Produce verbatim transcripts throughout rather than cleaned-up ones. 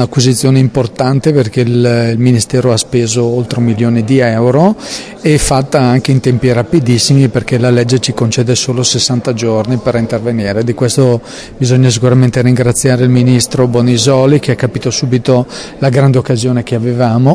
un'acquisizione importante perché il, il Ministero ha speso oltre un milione di euro e fatta anche in tempi rapidissimi perché la legge ci concede solo sessanta giorni per intervenire. Di questo bisogna sicuramente ringraziare il Ministro Bonisoli che ha capito subito la grande occasione che avevamo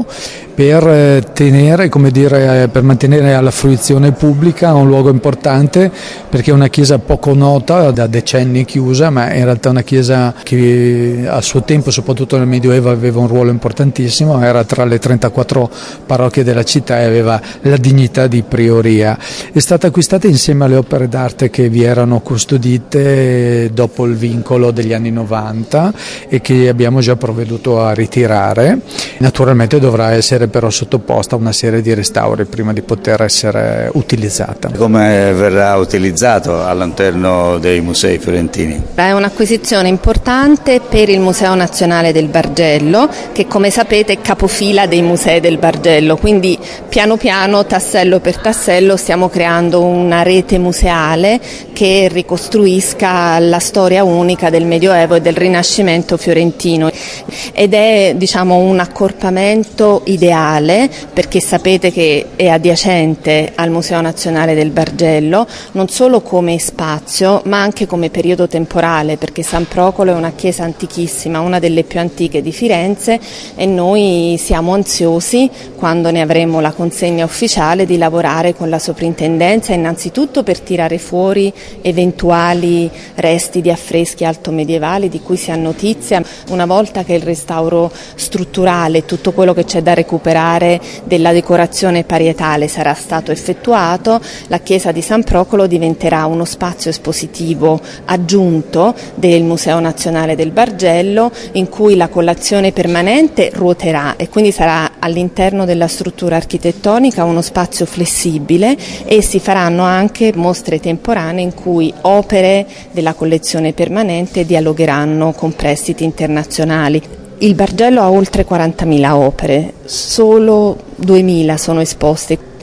per tenere, come dire, per mantenere alla fruizione pubblica un luogo importante perché è una chiesa poco nota, da decenni chiusa, ma in realtà una chiesa che al suo tempo, soprattutto nel Medioevo, aveva un ruolo importantissimo, era tra le trentaquattro parrocchie della città e aveva la dignità di prioria. È stata acquistata insieme alle opere d'arte che vi erano custodite dopo il vincolo degli anni novanta e che abbiamo già provveduto a ritirare. Naturalmente dovrà essere però sottoposta a una serie di restauri prima di poter essere utilizzata. Come verrà utilizzato all'interno dei musei fiorentini? È un'acquisizione importante per il Museo Nazionale del Bargello, che come sapete è capofila dei musei del Bargello, quindi piano piano, tassello per tassello, stiamo creando una rete museale che ricostruisca la storia unica del Medioevo e del Rinascimento fiorentino ed è, diciamo, un accorpamento ideale perché sapete che è adiacente al Museo Nazionale del Bargello non solo come spazio ma anche come periodo temporale, perché San Procolo è una chiesa antichissima, una delle più antiche di Firenze, e noi siamo ansiosi, quando ne avremo la consegna ufficiale, di lavorare con la soprintendenza innanzitutto per tirare fuori eventuali resti di affreschi altomedievali di cui si ha notizia. Una volta che il restauro strutturale, tutto quello che c'è da recuperare della decorazione parietale sarà stato effettuato, la chiesa di San Procolo diventerà uno spazio espositivo aggiunto del Museo Nazionale del Bargello, in cui la collezione permanente ruoterà e quindi sarà all'interno della struttura architettonica uno spazio flessibile, e si faranno anche mostre temporanee in cui opere della collezione permanente dialogheranno con prestiti internazionali. Il Bargello ha oltre quarantamila opere, solo duemila sono esposte.